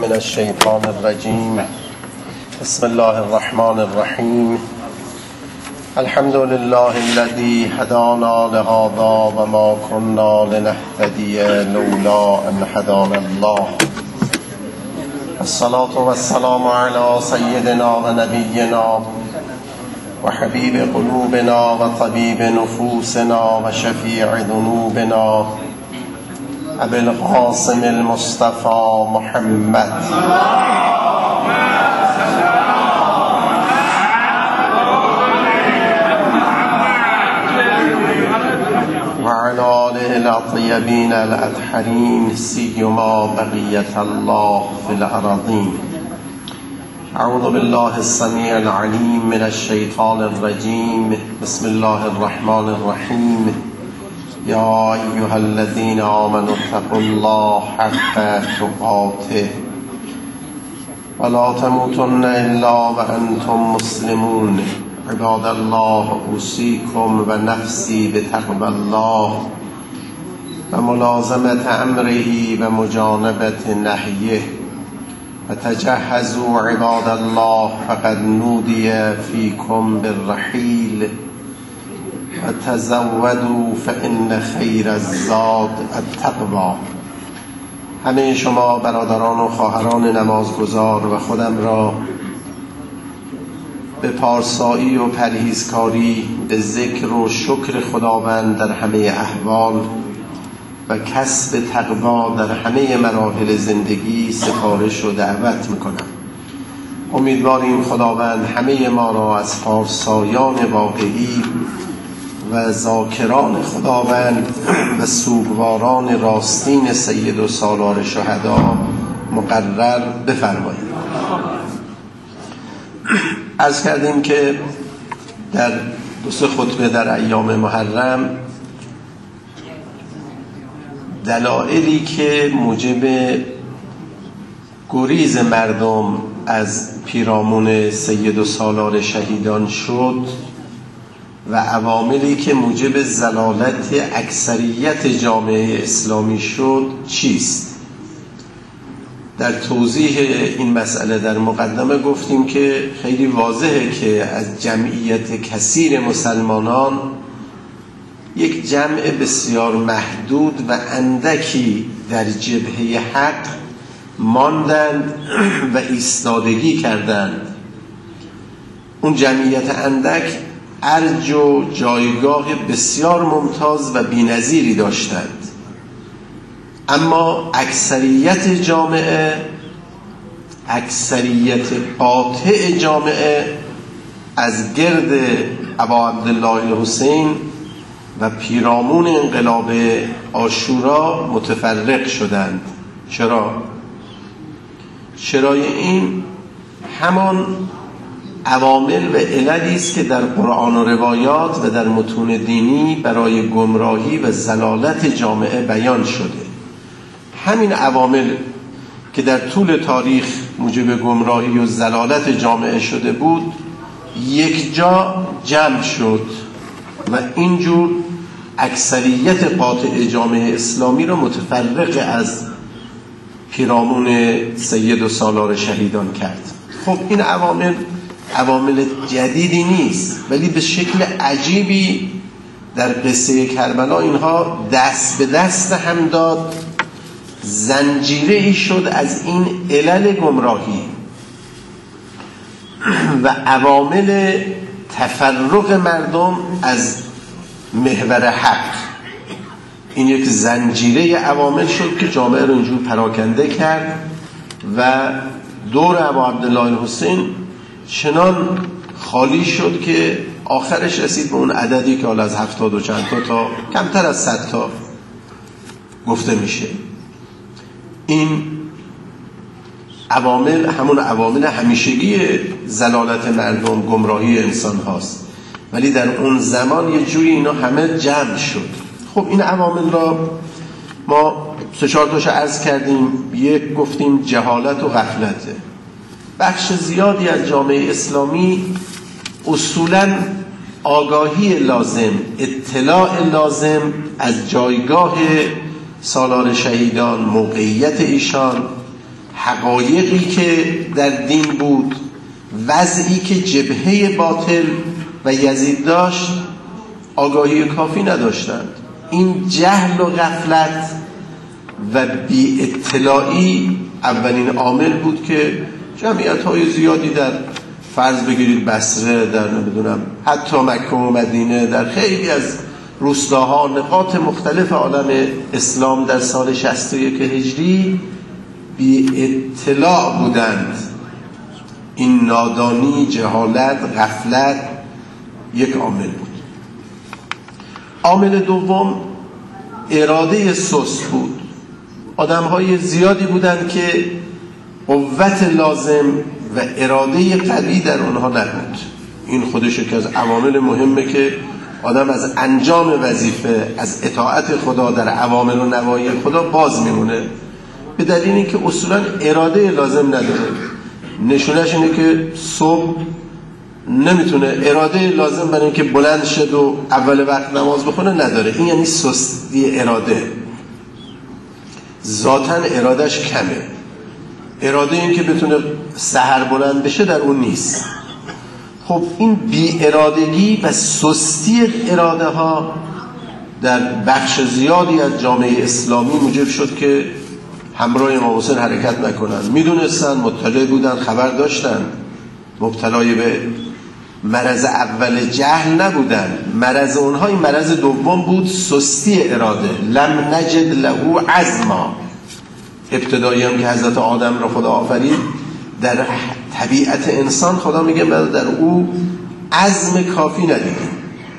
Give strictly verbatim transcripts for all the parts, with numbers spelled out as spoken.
من الشيطان الرجيم. بسم الله الرحمن الرحيم. الحمد لله الذي هدانا لهذا وما كنا لنهتدي لولا أن هدانا الله. الصلاة والسلام على سيدنا ونبينا وحبيب قلوبنا وطبيب نفوسنا وشفيع ذنوبنا أبي القاسم المصطفى محمد وعلى آله الطيبين الأطهرين سيما بقية الله في الأراضين. أعوذ بالله السميع العليم من الشيطان الرجيم. بسم الله الرحمن الرحيم. يا أيها الذين آمنوا اتقوا الله حق تقاته ولا تموتن إلا وأنتم مسلمون. عباد الله أوصيكم ونفسي بتقوى الله وملازمة أمره ومجانبة نهيه. وتجهزوا عباد الله فقد نودي فيكم بالرحيل. وتزودوا فإن خیر الزاد التقوی. همه شما برادران و خواهران نمازگزار و خودم را به پارسایی و پرهیزکاری، به ذکر و شکر خداوند در همه احوال و کسب تقوا در همه مراحل زندگی سفارش و دعوت میکنم. امیدواریم خداوند همه ما را از پارسایان واقعی و ذاکران خداوند و سوگواران راستین سید و سالار شهدا مقرر بفرمایید. عرض کردیم که در دو سه خطبه در ایام محرم دلایلی که موجب گریز مردم از پیرامون سید و سالار شهیدان شد و عواملی که موجب ضلالت اکثریت جامعه اسلامی شد چیست. در توضیح این مسئله در مقدمه گفتیم که خیلی واضحه که از جمعیت کثیر مسلمانان یک جمع بسیار محدود و اندکی در جبهه حق ماندند و ایستادگی کردند. اون جمعیت اندک ارج و جایگاه بسیار ممتاز و بی‌نظیری داشتند، اما اکثریت جامعه اکثریت قاطع جامعه از گرد ابا عبدالله الحسین و پیرامون انقلاب عاشورا متفرق شدند. چرا؟ چرای این همان عوامل و عللی است که در قرآن و روایات و در متون دینی برای گمراهی و ضلالت جامعه بیان شده. همین عوامل که در طول تاریخ موجب گمراهی و ضلالت جامعه شده بود یک جا جمع شد و اینجور اکثریت قاطع جامعه اسلامی را متفرق از پیرامون سید و سالار شهیدان کرد. خب این عوامل عوامل جدیدی نیست، ولی به شکل عجیبی در قصه کربلا اینها دست به دست هم داد، زنجیره ای شد از این علل گمراهی و عوامل تفرق مردم از محور حق. این یک زنجیره عوامل شد که جامعه رو اینجور پراکنده کرد و دور ابا عبدالله الحسین چنان خالی شد که آخرش رسید به اون عددی که حالا از هفتاد و چند تا تا کمتر از صد تا گفته میشه. این عوامل همون عوامل همیشگی ضلالت مردم، گمراهی انسان هاست، ولی در اون زمان یه جوری اینا همه جمع شد. خب این عوامل را ما سه چهار تاشو عرض کردیم. یک گفتیم جهالت و غفلته. بخش زیادی از جامعه اسلامی اصولاً آگاهی لازم، اطلاع لازم از جایگاه سالار شهیدان، موقعیت ایشان، حقایقی که در دین بود، وضعی که جبهه باطل و یزید داشت آگاهی کافی نداشتند. این جهل و غفلت و بی اطلاعی اولین عامل بود که جمعیت‌های زیادی در فرض بگیرید بصره، در نمیدونم حتی مکه و مدینه، در خیلی از روستاها، نقاط مختلف عالم اسلام در سال شصت و یک هجری بی اطلاع بودند. این نادانی، جهالت، غفلت یک عامل بود. عامل دوم اراده سست بود. آدم‌های زیادی بودند که قوت لازم و اراده قوی در اونها نبود. این خودش یکی از عوامل مهمه که آدم از انجام وظیفه، از اطاعت خدا در اوامر و نواهی خدا باز میمونه، به دلیل اینکه اصولا اراده لازم نداره. نشونش اینه که صبح نمیتونه اراده لازم برای اینکه بلند شد و اول وقت نماز بخونه نداره. این یعنی سستی اراده. ذاتاً ارادهش کمه. اراده این که بتونه سحر بلند بشه در اون نیست. خب این بی ارادگی و سستی اراده ها در بخش زیادی از جامعه اسلامی موجب شد که همراه امام حسین حرکت نکنن. میدونستن، مطلع بودن، خبر داشتن، مبتلای به مرض اول جهل نبودن. مرض اونها این مرض دوم بود، سستی اراده. لم نجد له عزما. ابتدایی هم که حضرت آدم را خدا آفرید، در طبیعت انسان خدا میگه من در او عزم کافی ندیدیم.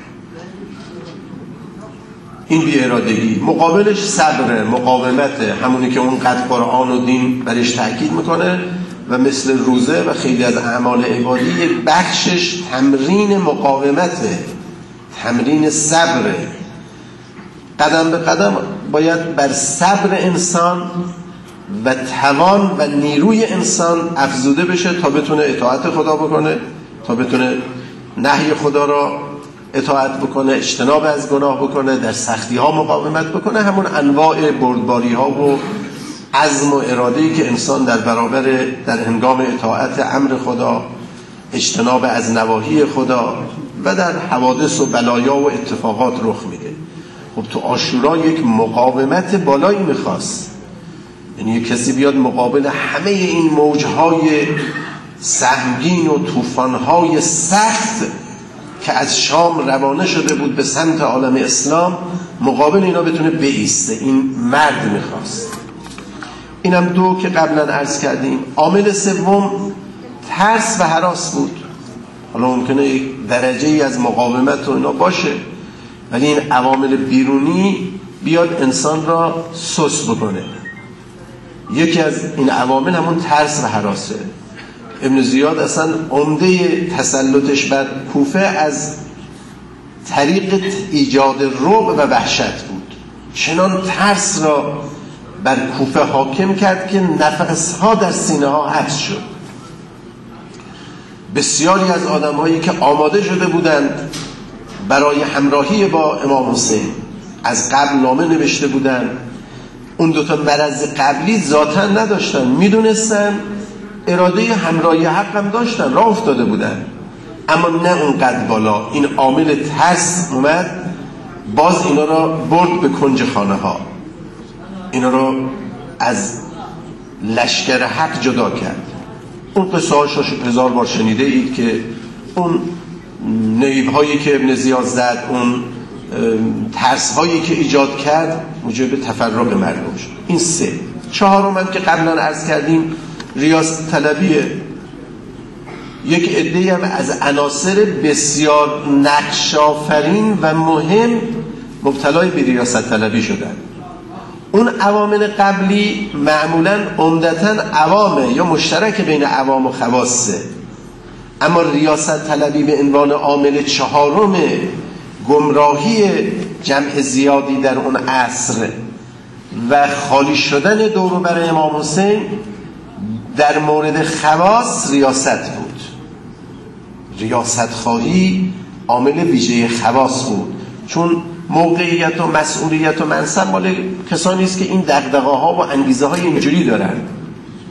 این بی ارادگی. مقابلش صبر، مقاومت، همونی که اونقدر قرآن و دین برش تاکید میکنه و مثل روزه و خیلی از اعمال عبادی یک بخشش تمرین مقاومته، تمرین صبره. قدم به قدم باید بر صبر انسان و توان و نیروی انسان افزوده بشه تا بتونه اطاعت خدا بکنه، تا بتونه نهی خدا را اطاعت بکنه، اجتناب از گناه بکنه، در سختی ها مقاومت بکنه. همون انواع بردباری ها و عزم و اراده‌ای که انسان در برابر در هنگام اطاعت امر خدا، اجتناب از نواهی خدا و در حوادث و بلایا و اتفاقات رخ میده. خب تو عاشورا یک مقاومت بالایی میخواست. یعنی یک کسی بیاد مقابل همه این موجهای سهمگین و طوفانهای سخت که از شام روانه شده بود به سمت عالم اسلام، مقابل اینا بتونه بایسته. این مرد میخواست. اینم دو که قبلا عرض کردیم. عامل سوم ترس و هراس بود. حالا ممکنه یک درجه ای از مقاومت و اینا باشه، ولی این عوامل بیرونی بیاد انسان را سست بکنه. یکی از این عوامل همون ترس و هراسه. ابن زیاد اصلا عمده تسلطش بر کوفه از طریق ایجاد رعب و وحشت بود. چنان ترس را بر کوفه حاکم کرد که نفسها در سینه ها حبس شد. بسیاری از آدم هایی که آماده شده بودند برای همراهی با امام حسین از قبل نامه نوشته بودند. اون دوتا مرض قبلی ذاتاً نداشتن، میدونستن اراده همراهی حق هم داشتن، راه افتاده بودن، اما نه اونقدر بالا. این عامل ترس اومد، باز اینا را برد به کنج خانه ها، اینا را از لشکر حق جدا کرد. اون قصه هاشو هزار بار شنیده اید که اون نیب هایی که ابن زیاد زد، اون ترس هایی که ایجاد کرد موجب تفرق مردم شد. این سه. چهارم هم که قبلا عرض کردیم ریاست طلبیه. یک عده‌ای هم از عناصر بسیار نقش‌آفرین و مهم مبتلای به ریاست طلبی شدن. اون عوامل قبلی معمولاً عمدتاً عوامه یا مشترک بین عوام و خواصه، اما ریاست طلبی به عنوان عامل چهارم گمراهی جمع زیادی در اون عصر و خالی شدن دور و بر امام حسین در مورد خواص ریاست بود. ریاست خواهی عامل ویژه خواص بود، چون موقعیت و مسئولیت و منصب مال کسانی است که این دغدغه‌ها و انگیزه های اینجوری دارن.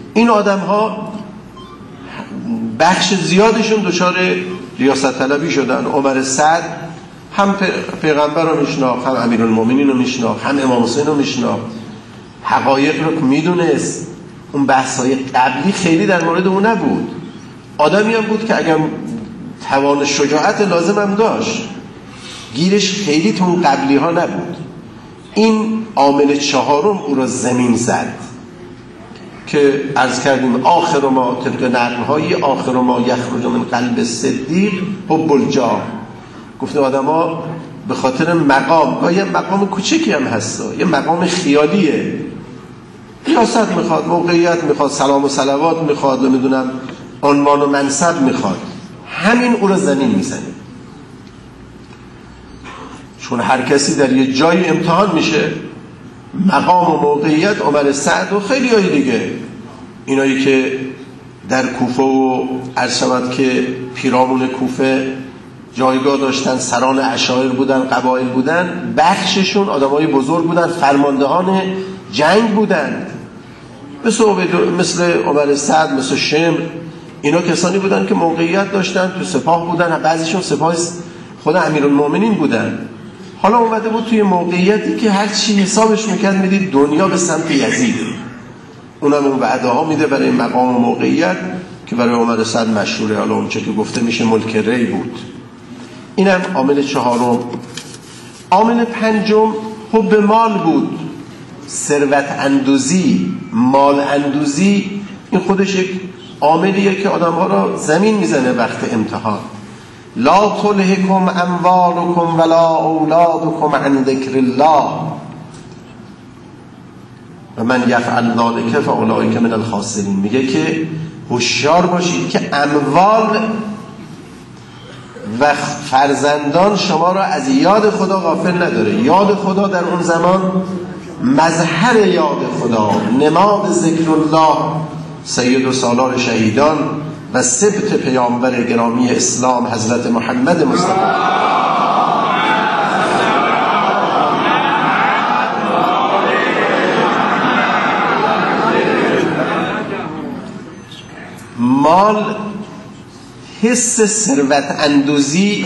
این آدم ها بخش زیادشون دچار ریاست طلبی شدن. عمر سعد هم پیغمبر رو میشناخت، هم امیرالمومنین رو میشناخت، هم امام حسین رو میشناخت، حقایق رو میدونست. اون بحث‌های قبلی خیلی در مورد اون نبود. آدمی هم بود که اگر توان شجاعت لازم هم داشت، گیرش خیلی تو اون قبلی ها نبود. این عامل چهارم او را زمین زد که عرض کردیم آخر ما طبق نقل‌های آخر ما یخرج من قلب صدیق حب الجاه. گفتیم آدم ها به خاطر مقام، و یه مقام کوچکی هم هستا، یه مقام خیالیه، ریاست میخواد، موقعیت میخواد، سلام و صلوات میخواد، نمیدونم عنوان و منصب میخواد، همین او را زمین میزنه. چون هر کسی در یه جایی امتحان میشه، مقام و موقعیت عمر سعد و خیلی های دیگه، اینایی که در کوفه و عرض شود که پیرامون کوفه جایگاه داشتن، سران عشایر بودن، قبایل بودن، بخششون آدمای بزرگ بودن، فرماندهان جنگ بودند، مثل مثل عمر سعد، مثل شمر. اینا کسانی بودن که موقعیت داشتن، تو سپاه بودن، بعضیشون سپاه خود امیرالمومنین بودن. حالا اومده بود توی موقعیتی که هر چی حسابش میکرد میدید دنیا به سمت یزیده. اونم اون وعده ها میده برای مقام و موقعیت که برای عمر سعد مشهوره. حالا اون چه که گفته میشه ملک ری بود. اینم عامل چهارم. عامل پنجم حب مال بود، ثروت اندوزی، مال اندوزی. این خودش یک عاملیه که آدم ها را زمین میزنه وقت امتحان. لا تلهکم اموالکم ولا اولادکم عن ذکر الله و من یفعل ذلک فاولئک من الخاسرین. میگه که هوشیار باشید که اموال و فرزندان شما را از یاد خدا غافل نداره. یاد خدا در اون زمان مظهر یاد خدا، نماد ذکر الله، سید و سالار شهیدان و سبط پیامبر گرامی اسلام حضرت محمد مصطفی. مال حس ثروت اندوزی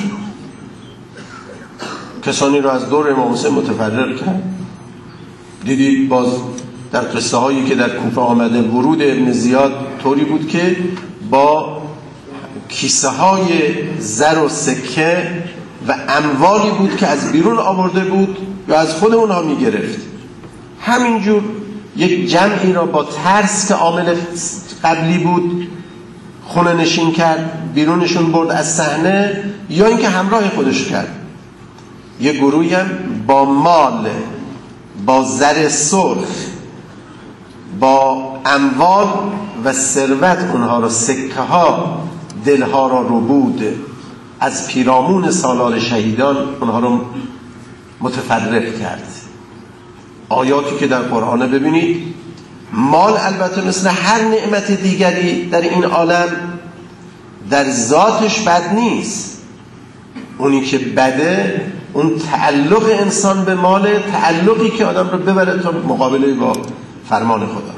کسانی را از دور امام حسین متفرق کرد. دیدید باز در قصه هایی که در کوفه آمده، ورود ابن زیاد طوری بود که با کیسه های زر و سکه و اموالی بود که از بیرون آورده بود یا از خود اونها می گرفت. همینجور یک جمعی را با ترس که عامل قبلی بود خونه نشین کرد، بیرونشون برد از صحنه، یا اینکه همراه خودش کرد. یک گروهی هم با مال، با زر سرخ، با اموال و ثروت اونها را، سکه ها دلها را ربود، از پیرامون سالار شهیدان اونها را متفرق کرد. آیاتی که در قرآن ببینید، مال البته مثل هر نعمت دیگری در این عالم در ذاتش بد نیست. اونی که بده اون تعلق انسان به مال، تعلقی که آدم رو ببره تا مقابله با فرمان خدا.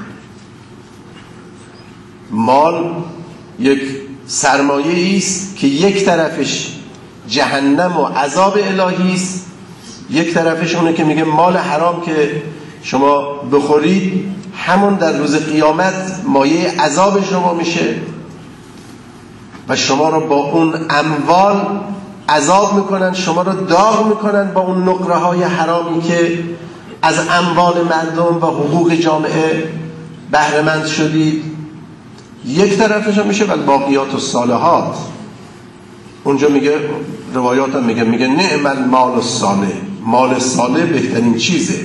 مال یک سرمایه است که یک طرفش جهنم و عذاب الهی است، یک طرفش اونه که میگه مال حرام که شما بخورید همون در روز قیامت مایه عذاب شما میشه و شما رو با اون اموال عذاب میکنن، شما رو داغ میکنن با اون نقره های حرامی که از اموال مردم و حقوق جامعه بهره مند شدید. یک طرفش هم میشه ولی باقیات و صالحات. اونجا میگه، روایات هم میگه میگه نعم المال الصالح، مال صالح بهترین چیزه.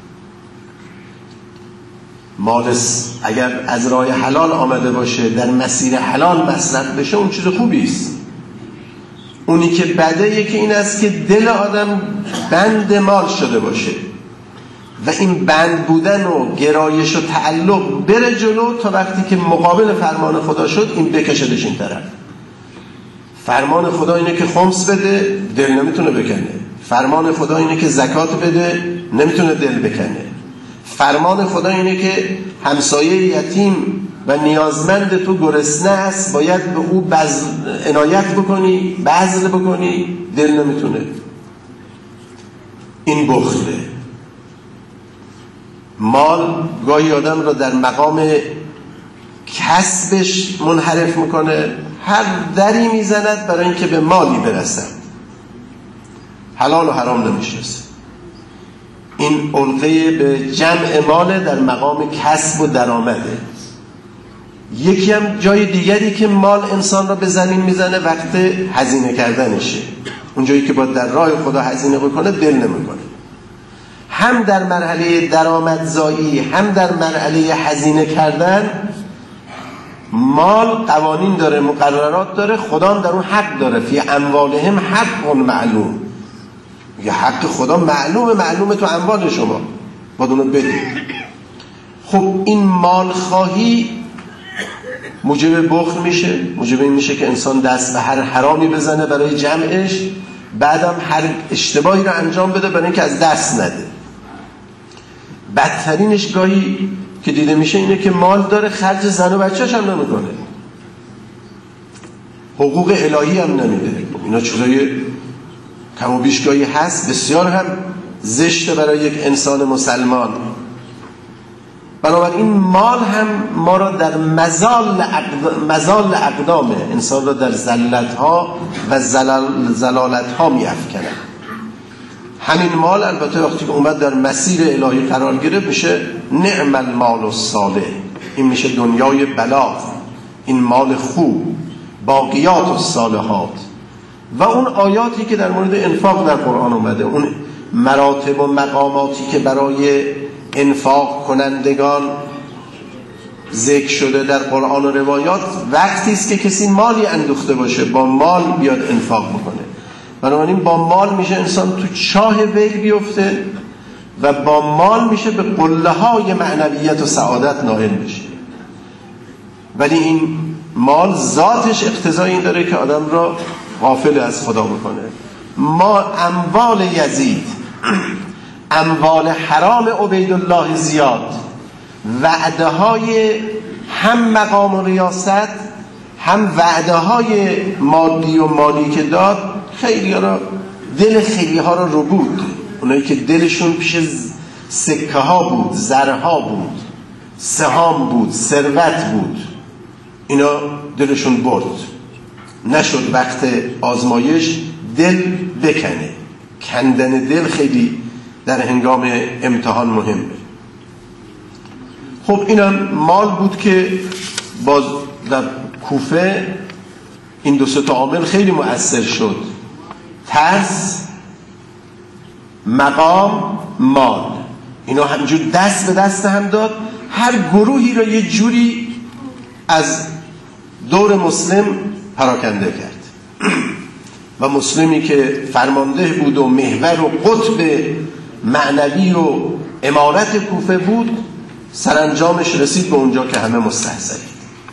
مال اگر از راه حلال آمده باشه، در مسیر حلال مصرف بشه، اون چیز خوبی است. اونی که بده یکی این است که دل آدم بند مال شده باشه و این بند بودن و گرایش و تعلق بره جلو تا وقتی که مقابل فرمان خدا شد این بکشدش این طرف. فرمان خدا اینه که خمس بده، دل نمیتونه بکنه. فرمان خدا اینه که زکات بده، نمیتونه دل بکنه. فرمان خدا اینه که همسایه یتیم و نیازمند تو گرسنه است، باید به او بذل عنایت بکنی، بذل بکنی، دل نمیتونه. این بخله. مال گاهی آدم را در مقام کسبش منحرف میکنه، هر دری میزند برای اینکه به مالی برسد، حلال و حرام نمیشناسه. این علقه به جمع مال در مقام کسب و درآمده. یکی هم جای دیگری که مال انسان را به زمین میزنه وقت هزینه کردنشه. اون جایی که باید در راه خدا هزینه بکنه دل نمیکنه. هم در مرحله درآمدزایی هم در مرحله هزینه کردن مال قوانین داره، مقررات داره، خدا هم در اون حق داره. فی اموالهم حق معلوم. یه حق خدا معلومه، معلومه تو اموال شما باید اونو بدید. خب این مال خواهی موجب بخل میشه، موجب این میشه که انسان دست به هر حرامی بزنه برای جمعش، بعدم هر اشتباهی رو انجام بده برای اینکه از دست نده. بدترینش گاهی که دیده میشه اینه که مال داره خرج زن و بچه‌ش هم نمیکنه، حقوق الهی هم نمیده. اینا چیزای کم و بیش گاهی هست، بسیار هم زشته برای یک انسان مسلمان. بنابراین مال هم ما را در مزال اقدام, مزال اقدامه، انسان را در زلتها و زلال زلالتها می افکنه. همین مال البته وقتی که اومد در مسیر الهی قرار گرفت میشه نعم المال الصالح، این میشه دنیای بلاغ، این مال خوب، باقیات الصالحات. و اون آیاتی که در مورد انفاق در قرآن اومده، اون مراتب و مقاماتی که برای انفاق کنندگان ذکر شده در قرآن و روایات، وقتی است که کسی مالی اندوخته باشه با مال بیاد انفاق بکنه. بنابراین با مال میشه انسان تو چاه وی بیفته و با مال میشه به قله های معنویت و سعادت نائل بشه. ولی این مال ذاتش اقتضای این داره که آدم را غافل از خدا بکنه. ما اموال یزید، اموال حرام عبیدالله زیاد، وعده های هم مقام و ریاست هم وعده های مادی و مالی که داد، خیلی ها را دل خیلی ها را رو بود. اونایی که دلشون پیش سکه ها بود، زرها بود، سهام بود، ثروت بود، اینا دلشون برد. نشد وقت آزمایش دل بکنه. کندن دل خیلی در هنگام امتحان مهمه. خب اینم مال بود که باز در کوفه این دو سه تا عامل خیلی مؤثر شد: ترس، مقام، مال. اینا همجور دست به دست هم داد، هر گروهی را یه جوری از دور مسلم پراکنده کرد. و مسلمی که فرمانده بود و محور و قطب معنوی و امارت کوفه بود، سرانجامش رسید به اونجا که همه مستحضرید.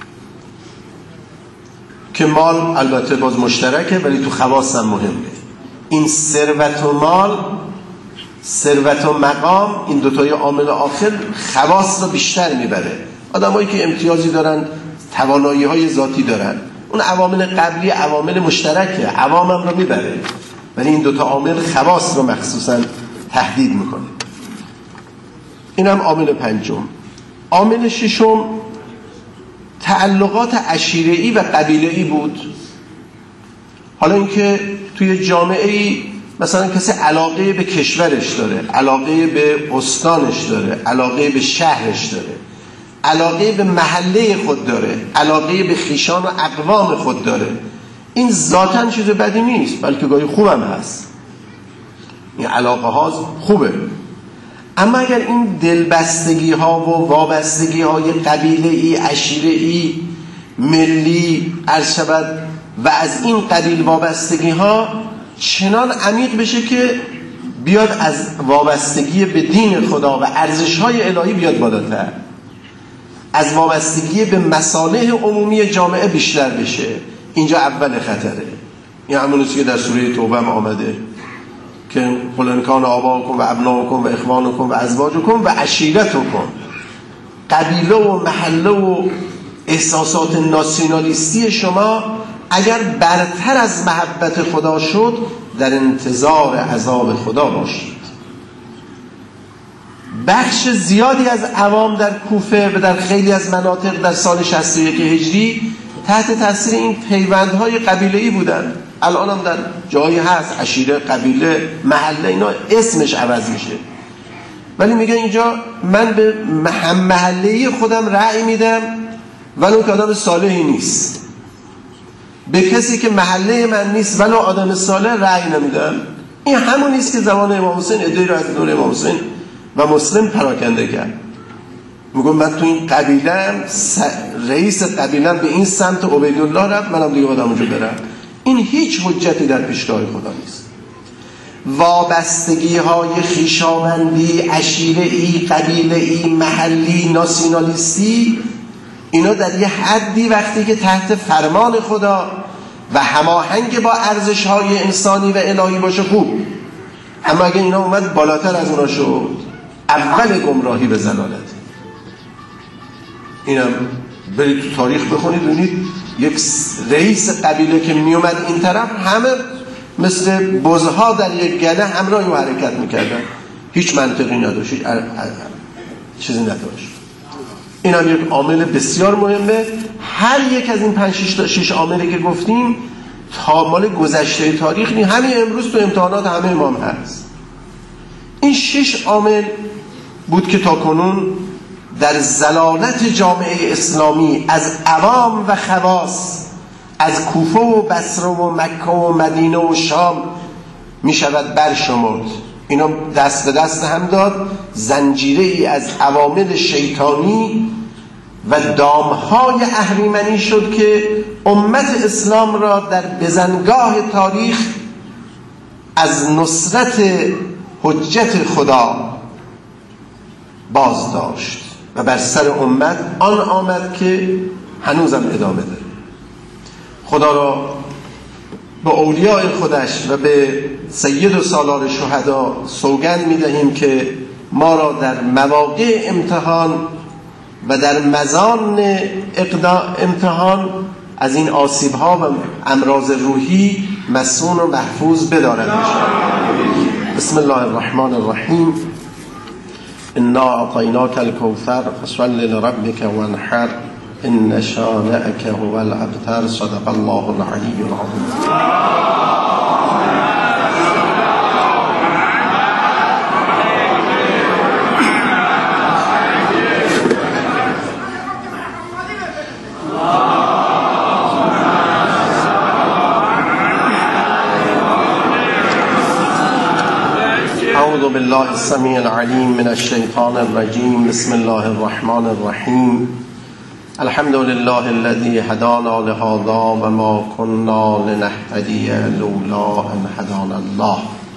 که مال البته باز مشترکه ولی تو خواص هم مهمه. این ثروت و مال، ثروت و مقام، این دوتای عامل آخر خواص رو بیشتر میبره. آدمایی که امتیازی دارن، توانایی های ذاتی دارن، اون عوامل قبلی عوامل مشترکه، عوام هم رو میبره، ولی این دوتا عامل خواص رو مخصوصا تهدید میکنه. این هم عامل پنجم. عامل ششم تعلقات عشیره‌ای و قبیله‌ای بود. حالا اینکه توی جامعه‌ای مثلا کسی علاقه به کشورش داره، علاقه به استانش داره، علاقه به شهرش داره، علاقه به محله خود داره، علاقه به خویشان و اقوام خود داره، این ذاتاً چیز بدی نیست، بلکه گاهی خوبم هست. این علاقه ها خوبه. اما اگر این دلبستگی ها و وابستگی های قبیله‌ای، عشیره‌ای، ملی عرض شود و از این قبیل وابستگی ها چنان عمیق بشه که بیاد از وابستگی به دین خدا و ارزش های الهی بیاد بالاتر، از وابستگی به مصالح عمومی جامعه بیشتر بشه، اینجا اول خطره. این همون چیزی که در سوره توبه هم آمده که قل ان کان آباؤکم و ابناؤکم و اخوانکم و ازواجکم و عشیرتکم، قبیله و محله و احساسات ناسیونالیستی شما اگر برتر از محبت خدا شد در انتظار عذاب خدا باشید. بخش زیادی از عوام در کوفه و در خیلی از مناطق در سال شصت و یک هجری تحت تاثیر این پیوندهای قبیله‌ای بودن. الان هم در جایی هست، عشیره، قبیله، محله، اینا اسمش عوض میشه، ولی میگه اینجا من به محله‌ای خودم رأی میدم ولو اون که آدم صالحی نیست، به کسی که محله من نیست ولو آدم صالح رأی نمیدم. این همون نیست که زمان امام حسین ادعای رو از دور امام حسین و مسلم پراکنده کرد. میگم من تو این قبیله‌ام رئیس قبیله‌ام به این سمت عبیدالله رفت، منم دیگه آدم اونجا برم. این هیچ حجتی در پیشگاه خدا نیست. وابستگی های خویشاوندی، عشیره‌ای، قبیله‌ای، محلی، ناسیونالیستی، اینا در یه حدی وقتی که تحت فرمان خدا و هماهنگ با ارزش‌های انسانی و الهی باشه خوب، اما اگه اینا اومد بالاتر از اونا شد، اول گمراهی به ضلالت. اینم برید تو تاریخ بخونید ببینید یک رئیس قبیله که میومد این طرف همه مثل بزها در یک گله همراه او حرکت میکردن، هیچ منطقی نداشت، هیچ چیزی نداشت. این هم یک عامل بسیار مهمه. هر یک از این پنج شش تا شش عاملی که گفتیم تا مال گذشته تاریخ نی، همین امروز تو امتحانات همه امام هست. این شش عامل بود که تا کنون در زلالت جامعه اسلامی از عوام و خواص، از کوفه و بصره و مکه و مدینه و شام می شود برشمرد. اینا دست به دست هم داد، زنجیره ای از عوامل شیطانی و دامهای اهریمنی شد که امت اسلام را در بزنگاه تاریخ از نصرت حجت خدا باز داشت و بر سر امت آن آمد که هنوزم ادامه داره. خدا را به اولیاء خودش و به سید و سالار شهدا سوگند می‌دهیم که ما را در مواقع امتحان و در مزان امتحان از این آسیب‌ها و امراض روحی مصون و محفوظ بدارد. بسم الله الرحمن الرحیم. انا اعطیناک الکوثر فصل لربک وانحر ان شانئک هو الابتر. صدق الله العلی العظیم. اعوذ بالله السمیع العلیم من الشیطان الرجیم. بسم الله الرحمن الرحیم. الحمد لله الذي هدانا لهذا وما كنا لنهتدي لولا ان هدانا الله.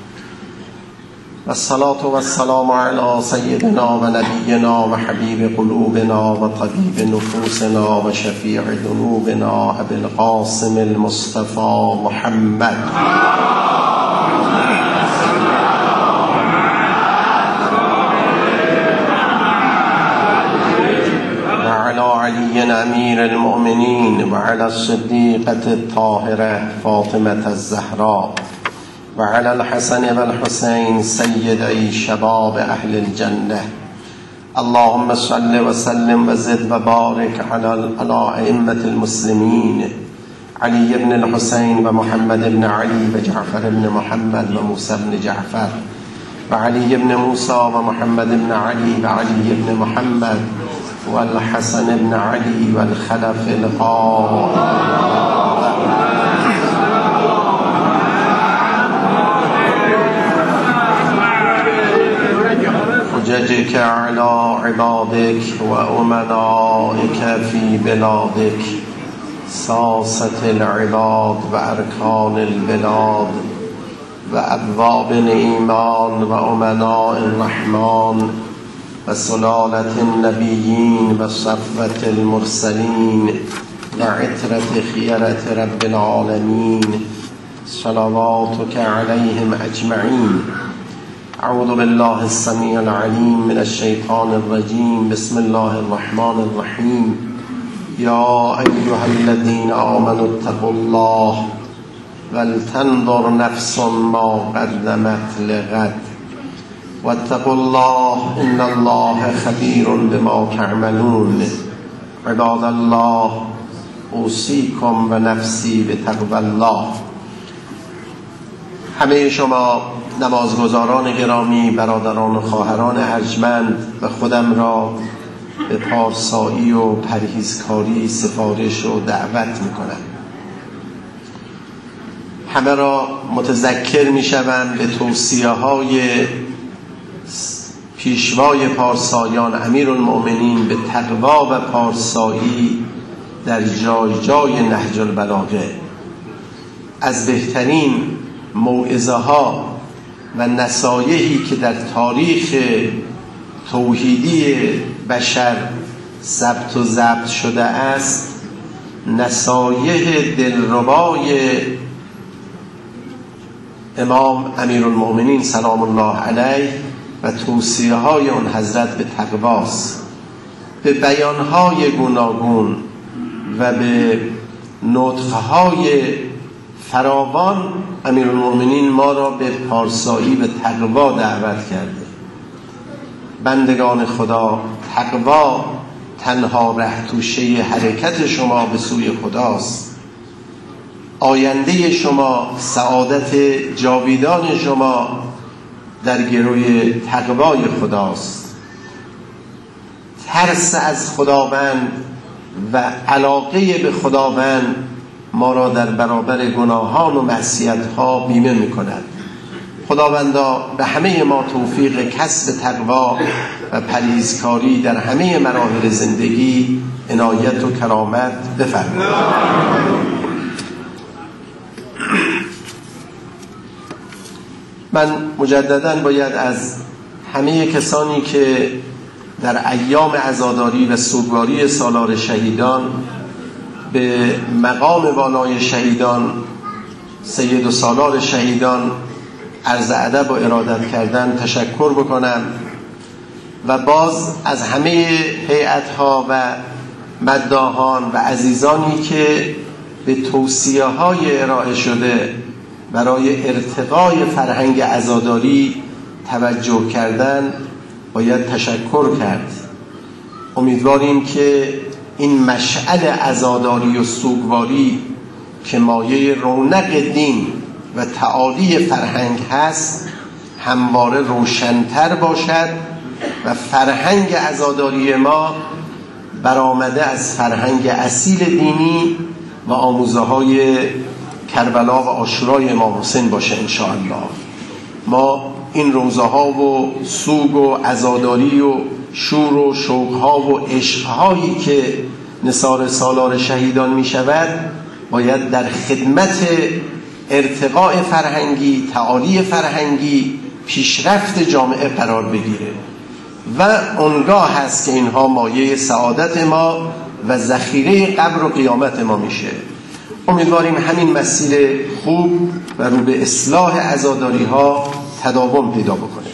والصلاة والسلام على سيدنا ونبينا وحبيب قلوبنا وطبيب نفوسنا وشفيع ذنوبنا أبي القاسم المصطفى محمد علي أمير المؤمنين وعلى الصديقة الطاهرة فاطمة الزهراء وعلى الحسن والحسين سيدي شباب أهل الجنة. اللهم صل وسلم وزد وبارك على أئمة المسلمين علي بن الحسين ومحمد بن علي وجعفر بن محمد وموسى بن جعفر وعلي بن موسى ومحمد بن علي وعلي بن محمد والحسن بن علي والخلف القائم حججك على عبادك وأمنائك في بلادك ساسة العباد وأركان البلاد وأبواب الإيمان وأمناء الرحمن وسلالة النبيين وصفوة المرسلين وعترة خيرة رب العالمين صلواتك عليهم أجمعين. أعوذ بالله السميع العليم من الشيطان الرجيم. بسم الله الرحمن الرحيم. یا ایها الذین آمنوا اتقوا الله ولتنظر نفس ما قدمت لغد واتقوا الله ان الله خبیر بما تعملون عباد الله اوصیکم و نفسی بتقوی الله. همه شما نمازگزاران گرامی، برادران و خواهران ارجمند و خودم را به پارسایی و پرهیزکاری سفارش و دعوت میکنم. همه را متذکر میشوم به توصیه های پیشوای پارسایان امیرالمؤمنین به تقوا و پارسایی در جای جای نهج البلاغه. از بهترین موعظه ها و نصایحی که در تاریخ توحیدی بشر ثبت و ضبط شده است، نصایح دلربای امام امیرالمؤمنین سلام الله علیه و توصیه های اون حضرت به تقواست. به بیانهای گوناگون و به نطقهای فراوان امیرالمؤمنین ما را به پارسایی به تقوا دعوت کرده. بندگان خدا، تقوا تنها ره توشه حرکت شما به سوی خداست. آینده شما، سعادت جاویدان شما در گروی تقوای خداست. ترس از خداوند و علاقه به خداوند ما را در برابر گناهان و معصیت‌ها بیمه می‌کند. خداوندا به همه ما توفیق کسب تقوا و پرهیزکاری در همه مراحل زندگی عنایت و کرامت بفرماید. من مجدداً باید از همه کسانی که در ایام عزاداری و سوگواری سالار شهیدان به مقام والای شهیدان سید و سالار شهیدان عرض ادب و ارادت کردن تشکر بکنم و باز از همه هیئت‌ها و مداحان و عزیزانی که به توصیه های ارائه شده برای ارتقای فرهنگ عزاداری توجه کردن باید تشکر کرد. امیدواریم که این مشعل عزاداری و سوگواری که مایه رونق دین و تعالی فرهنگ هست همواره روشن‌تر باشد و فرهنگ عزاداری ما برآمده از فرهنگ اصیل دینی و آموزه‌های کربلا و عاشورای امام حسین باشه انشاءالله. ما این روزها و سوگ و عزاداری و شور و شوقها و عشقهایی که نثار سالار شهیدان می شود باید در خدمت ارتقاء فرهنگی، تعالی فرهنگی، پیشرفت جامعه قرار بگیره و اونگاه هست که اینها مایه سعادت ما و ذخیره قبر و قیامت ما میشه. امیدواریم همین مسیر خوب و رو به اصلاح عزاداری ها تداوم پیدا بکنه.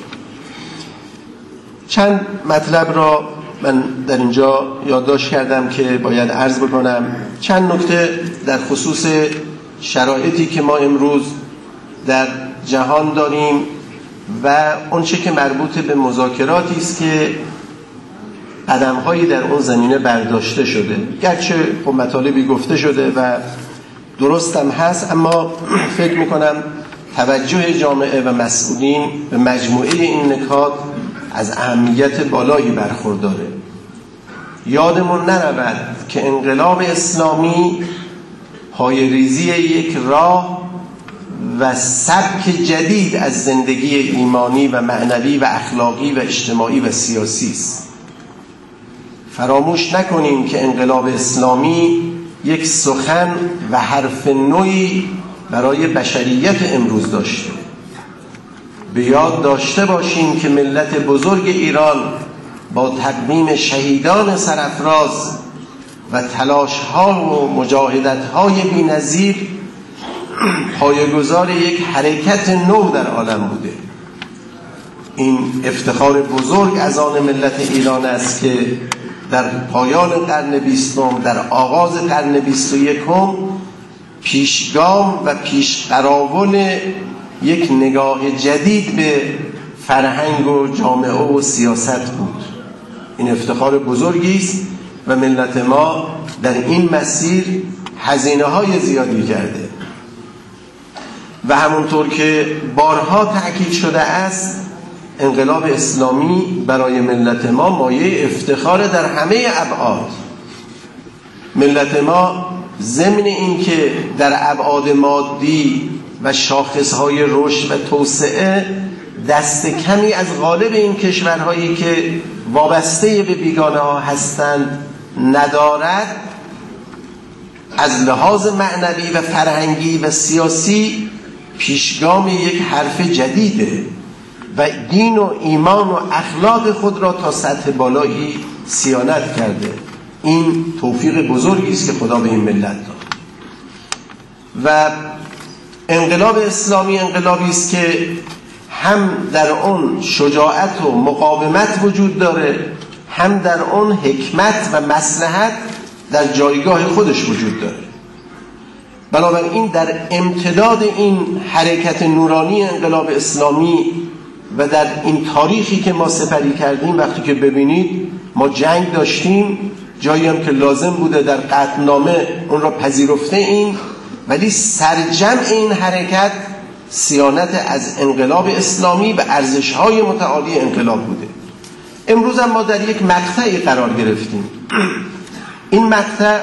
چند مطلب را من در اینجا یادداشت کردم که باید عرض بکنم. چند نکته در خصوص شرایطی که ما امروز در جهان داریم و اون چه که مربوط به مذاکراتی است که قدم‌هایی در اون زمینه برداشته شده، گرچه خب مطالبی گفته شده و درست هم هست، اما فکر میکنم توجه جامعه و مسئولین به مجموعه این نکات از اهمیت بالایی برخورداره. یادمون نرود که انقلاب اسلامی پایه‌ریزی یک راه و سبک جدید از زندگی ایمانی و معنوی و اخلاقی و اجتماعی و سیاسی است. فراموش نکنیم که انقلاب اسلامی یک سخن و حرف نوعی برای بشریت امروز داشته. به یاد داشته باشیم که ملت بزرگ ایران با تقدیم شهیدان سرافراز و تلاش‌ها و مجاهدت‌های بی‌نظیر پایه‌گذار یک حرکت نو در عالم بوده. این افتخار بزرگ از آن ملت ایران است که در پایان قرن بیستم، در آغاز قرن بیست و یکم پیشگام و پیشقراول یک نگاه جدید به فرهنگ و جامعه و سیاست بود. این افتخار بزرگی است و ملت ما در این مسیر هزینه های زیادی کرده و همونطور که بارها تأکید شده است، انقلاب اسلامی برای ملت ما مایه افتخار در همه ابعاد. ملت ما ضمن این که در ابعاد مادی و شاخصهای رشد و توسعه دست کمی از غالب این کشورهایی که وابسته به بیگانه ها هستند ندارد، از لحاظ معنوی و فرهنگی و سیاسی پیشگام یک حرف جدیده و دین و ایمان و اخلاق خود را تا سطح بالایی صیانت کرده. این توفیق بزرگی است که خدا به این ملت داد و انقلاب اسلامی انقلابی است که هم در اون شجاعت و مقاومت وجود داره، هم در اون حکمت و مصلحت در جایگاه خودش وجود داره. بنابراین در امتداد این حرکت نورانی انقلاب اسلامی و در این تاریخی که ما سپری کردیم، وقتی که ببینید ما جنگ داشتیم، جایی هم که لازم بوده در قطعنامه اون را پذیرفته این، ولی سرجمع این حرکت صیانت از انقلاب اسلامی و ارزش‌های متعالی انقلاب بوده. امروز هم ما در یک مقطعی قرار گرفتیم. این مقطع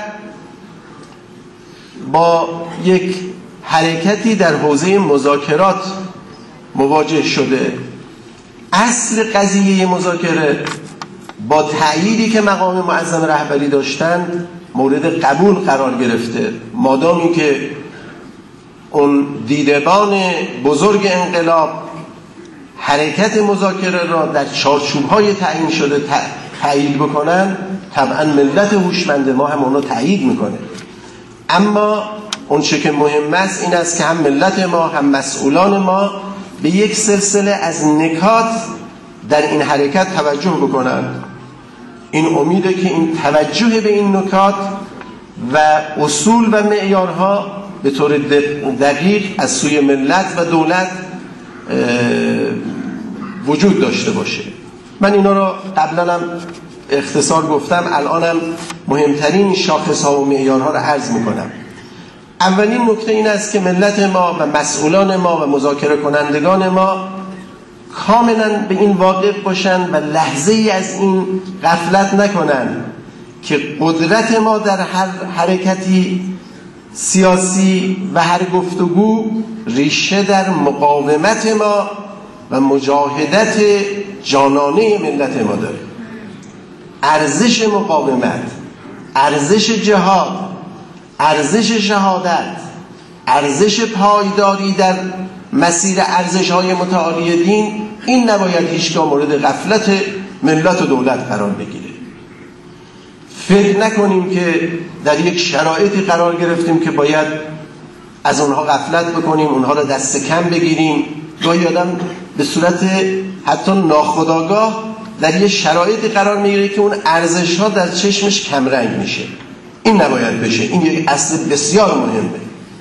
با یک حرکتی در حوزه مذاکرات مواجه شده. اصل قضیه مذاکره با تأییدی که مقام معظم رهبری داشتند مورد قبول قرار گرفته، مادامی که اون دیدبان بزرگ انقلاب حرکت مذاکره را در چارچوب‌های تعیین شده تأیید بکنن، طبعا ملت هوشمند ما هم اونو تأیید میکنه. اما اون چه که مهم است این است که هم ملت ما هم مسئولان ما به یک سلسله از نکات در این حرکت توجه بکنند. این امیده که این توجه به این نکات و اصول و معیارها به طور دقیق از سوی ملت و دولت وجود داشته باشه. من اینا را قبلا هم اختصار گفتم، الانم مهمترین شاخص‌ها و معیارها را عرض میکنم. اولین نکته این است که ملت ما و مسئولان ما و مذاکره کنندگان ما کاملا به این واقف باشند و لحظه ای از این غفلت نکنند که قدرت ما در هر حرکتی سیاسی و هر گفتگو ریشه در مقاومت ما و مجاهدت جانانه ملت ما داره. ارزش مقاومت، ارزش جهاد، ارزش شهادت، ارزش پایداری در مسیر ارزش‌های متعالی دین، این نباید هیچگاه مورد غفلت ملت و دولت قرار بگیره. فکر نکنیم که در یک شرایطی قرار گرفتیم که باید از اونها غفلت بکنیم، اونها را دست کم بگیریم. گاهی آدم به صورت حتی ناخودآگاه در یک شرایطی قرار میگیره که اون ارزش‌ها در چشمش کمرنگ میشه. این نباید بشه. این یک اصل بسیار مهمه.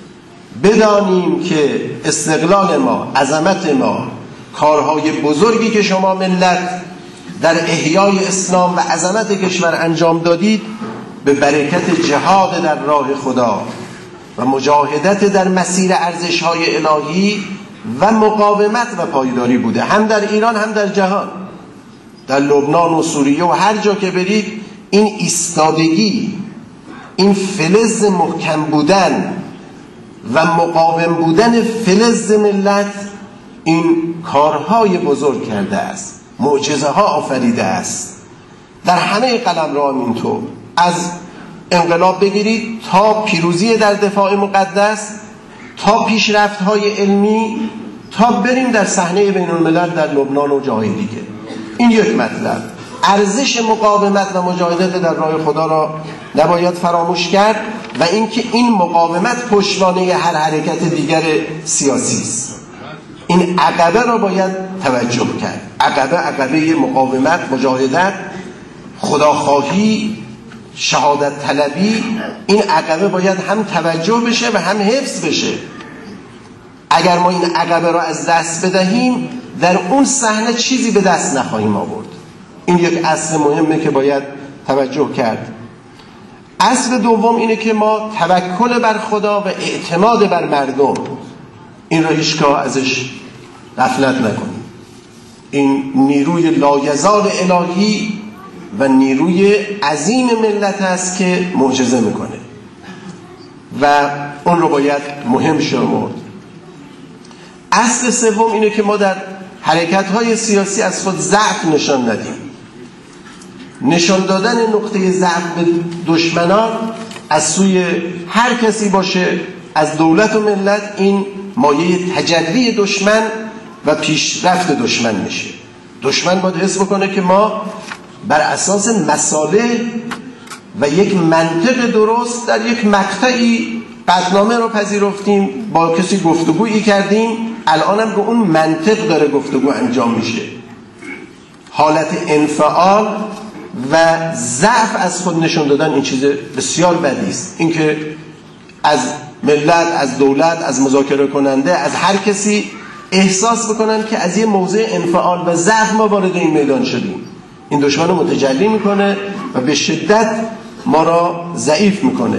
بدانیم که استقلال ما، عظمت ما، کارهای بزرگی که شما ملت در احیای اسلام و عظمت کشور انجام دادید به برکت جهاد در راه خدا و مجاهدت در مسیر ارزش‌های الهی و مقاومت و پایداری بوده، هم در ایران هم در جهان، در لبنان و سوریه و هر جا که برید. این ایستادگی، این فلز محکم بودن و مقاوم بودن فلز ملت، این کارهای بزرگ کرده است، معجزه ها آفریده است در همه قلمرو. اینطور از انقلاب بگیرید تا پیروزی در دفاع مقدس، تا پیشرفت های علمی، تا بریم در صحنه بین الملل در لبنان و جاهای دیگه. این یک مطلب. ارزش مقاومت و مجاهدت در راه خدا را نباید فراموش کرد و اینکه این مقاومت پشتوانه هر حرکت دیگر سیاسی است. این عقبه را باید توجه کرد. عقبه عقبه مقاومت، مجاهدت. خداخواهی، شهادت طلبی، این عقبه باید هم توجه بشه و هم حفظ بشه. اگر ما این عقبه را از دست بدهیم در اون صحنه چیزی به دست نخواهیم آورد. این یک اصل مهمه که باید توجه کرد. اصل دوم اینه که ما توکل بر خدا و اعتماد بر مردم، این را هیچگاه ازش غفلت نکنیم. این نیروی لایزال الهی و نیروی عظیم ملت است که معجزه میکنه و اون رو باید مهم شمرد. اصل سوم اینه که ما در حرکت‌های سیاسی از خود ضعف نشان ندیم. نشان دادن نقطه ضعف به دشمنان از سوی هر کسی باشه، از دولت و ملت، این مایه تجلی دشمن و پیشرفت دشمن میشه. دشمن باید حس بکنه که ما بر اساس مصالح و یک منطق درست در یک مقطعی قطعنامه رو پذیرفتیم، با کسی گفتگویی کردیم، الانم به اون منطق داره گفتگو انجام میشه. حالت انفعال و ضعف از خود نشون دادن این چیز بسیار بدی است. اینکه از ملت، از دولت، از مذاکره کننده، از هر کسی احساس بکنن که از یه موضع انفعال و ضعف ما وارد این میدان شدیم، این دشمن رو متجلی میکنه و به شدت ما را ضعیف میکنه.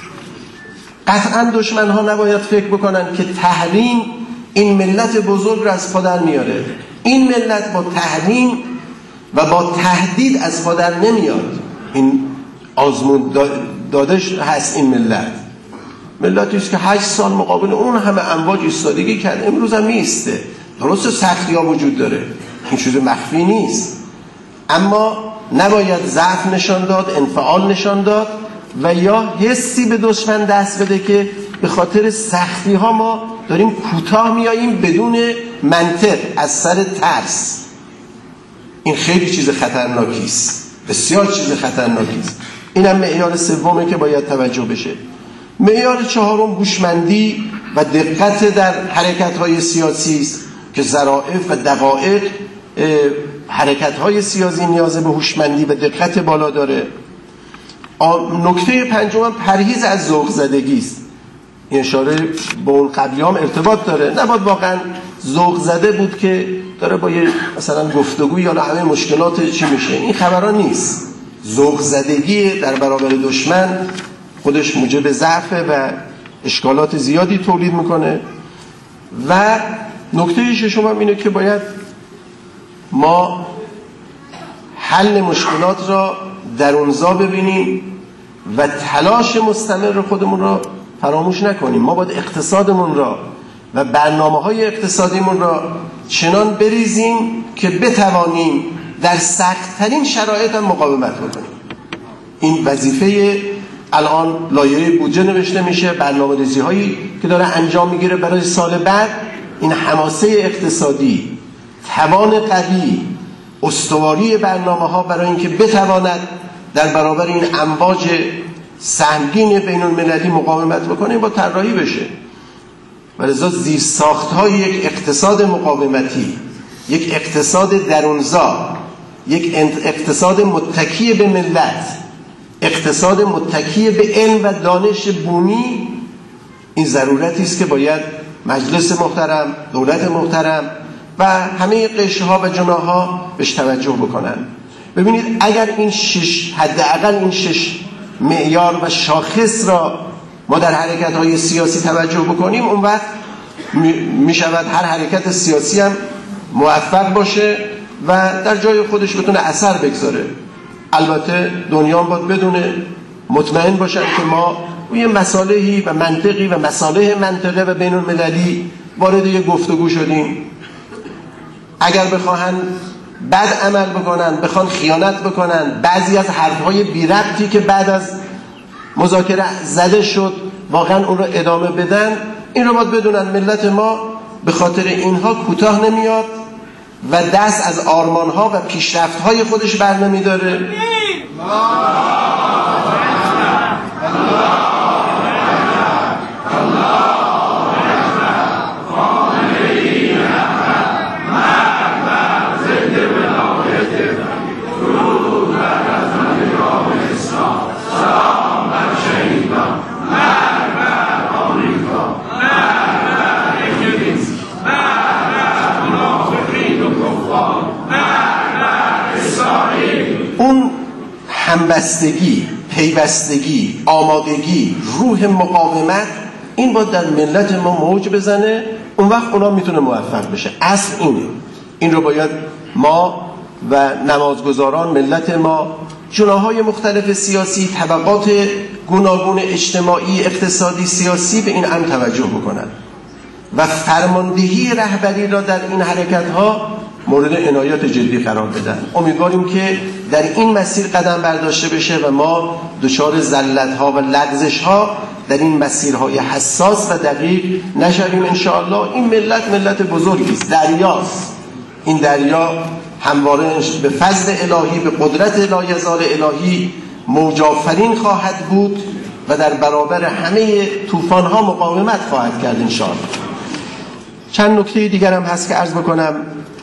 قطعا دشمن ها نباید فکر بکنن که تحریم این ملت بزرگ را از پادر میاره. این ملت با تحریم و با تهدید از پادر نمیاد. این آزمون داده هست. این ملت ملتی است که هشت سال مقابل اون همه امواج ایستادگی کرد، امروز هم میسته. درست سختی ها وجود داره، این چیز مخفی نیست، اما نباید ضعف نشان داد، انفعال نشان داد و یا حسی به دشمن دست بده که به خاطر سختی ها ما داریم کوتاه میاییم بدون منطق، از سر ترس. این خیلی چیز خطرناکی است، بسیار چیز خطرناکی است. اینم معیار سومه که باید توجه بشه. معیار چهارم هوشمندی و دقت در حرکت‌های سیاسی است که ظرافت و دقایق حرکت‌های سیاسی نیاز به هوشمندی و دقت بالا داره. نکته پنجم پرهیز از ذوق زدگی است. این اشاره با اون قبلی هم ارتباط داره. نباید واقعا ذوق زده بود که داره با یه مثلا گفتگوی یا همه مشکلات چی میشه، این خبران نیست. ذوق زدگی در برابر دشمن خودش موجب ضعف و اشکالات زیادی تولید میکنه. و نکته ششم هم اینه که باید ما حل مشکلات را درونزا ببینیم و تلاش مستمر خودمون را فراموش نکنیم. ما باید اقتصادمون را و برنامه‌های اقتصادیمون را چنان بریزیم که بتوانیم در سخت‌ترین شرایط هم مقاومت بکنیم. این وظیفه الان لایحه بودجه نوشته میشه، برنامه‌ریزی هایی که داره انجام میگیره برای سال بعد. این حماسه اقتصادی، توان قوی، استواری برنامه‌ها برای اینکه بتواند در برابر این امواج سهمگین بین المللی مقاومت بکنه با طراحی بشه. ولذا زیرساخت‌های یک اقتصاد مقاومتی، یک اقتصاد درونزا، یک اقتصاد متکی به ملت، اقتصاد متکی به علم و دانش بومی، این ضرورتی است که باید مجلس محترم، دولت محترم و همه قشرها و جناح‌ها بهش توجه بکنن. ببینید اگر این شش، حداقل این شش معیار و شاخص را ما در حرکت‌های سیاسی توجه بکنیم، اون وقت می شود هر حرکت سیاسی هم موفق باشه و در جای خودش بتونه اثر بگذاره. البته دنیا باید بدونه، مطمئن باشن که ما روی مصالحی و منطقی و مصالح منطقه و بین المللی وارد یک گفتگو شدیم. اگر بخواهن بد عمل بکنن، بخوان خیانت بکنن، بعضی از حرفهای بی ربطی که بعد از مذاکره زده شد واقعا اون رو ادامه بدن، این رو باید بدونن ملت ما به خاطر اینها کوتاه نمیاد و دست از آرمانها و پیشرفت‌های خودش بر نمی‌داره. دلبستگی، پیوستگی، آمادگی، روح مقاومت، این باید در ملت ما موج بزنه. اون وقت اونا میتونه موفق بشه. اصل اینه. این رو باید ما و نمازگزاران ملت ما، جناح‌های مختلف سیاسی، طبقات گوناگون اجتماعی، اقتصادی، سیاسی به این امر توجه بکنن و فرماندهی رهبری را در این حرکت‌ها مورد عنایت جدی قرار بدن. امیدواریم که در این مسیر قدم برداشته بشه و ما دچار زلت‌ها و لغزش‌ها در این مسیرهای حساس و دقیق نشویم ان شاء الله. این ملت ملت بزرگی است، دریاست. این دریا همواره به فضل الهی، به قدرت لایزال الهی موج‌آفرین خواهد بود و در برابر همه طوفان‌ها مقاومت خواهد کرد ان شاء الله. چند نکته دیگر هم هست که عرض بکنم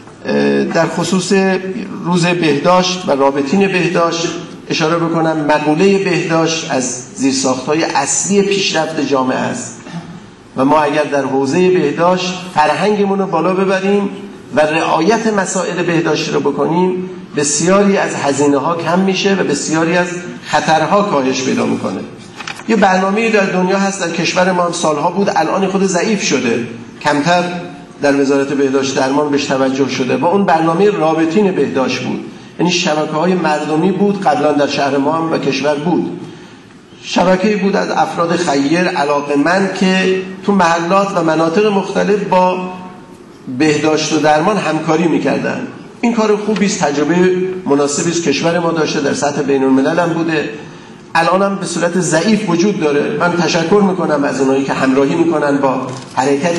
در خصوص روز بهداشت و رابطین بهداشت. اشاره بکنم مقوله بهداشت از زیرساخت‌های اصلی پیشرفت جامعه است و ما اگر در حوزه بهداشت فرهنگمون رو بالا ببریم و رعایت مسائل بهداشتی رو بکنیم، بسیاری از هزینه‌ها کم میشه و بسیاری از خطرها کاهش پیدا میکنه. یه برنامه‌ای در دنیا هست، در کشور ما هم سالها بود، الان خود ضعیف شده، کمتر در وزارت بهداشت درمان بهش توجه شده، و اون برنامه رابطین بهداشت بود. یعنی شبکه‌های مردمی بود، قبلا در شهر ما هم و کشور بود. شبکه‌ای بود از افراد خیر علاقه‌مند که تو محلات و مناطق مختلف با بهداشت و درمان همکاری می‌کردن. این کار خوبی است، تجربه مناسبی است کشور ما داشته، در سطح بین‌الملل هم بوده. الان هم به صورت ضعیف وجود داره. من تشکر میکنم از اونایی که همراهی میکنن با حرکت